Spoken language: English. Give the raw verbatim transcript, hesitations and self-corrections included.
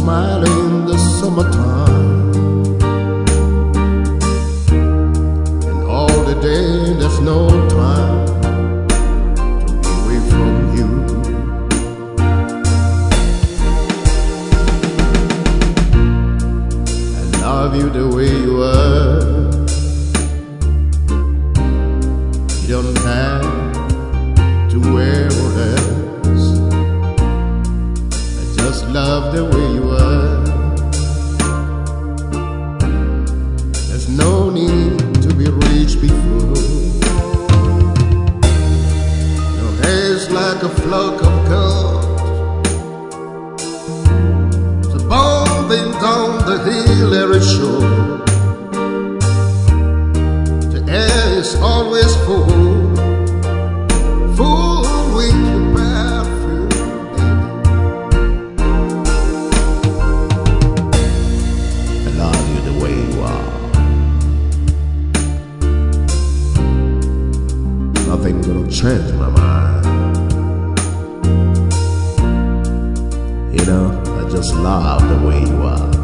smiling in the summertime, and all the day there's no time to be away from you. I love you the way you are. You don't have to wear what else. I just love the way you are. There's no need to be rich before. Your hair's like a flock of gold, so bombing down the hill every shore. The air is always full, full with your perfume, baby. I love you the way you are. Nothing gonna change my mind. You know, I just love the way you are.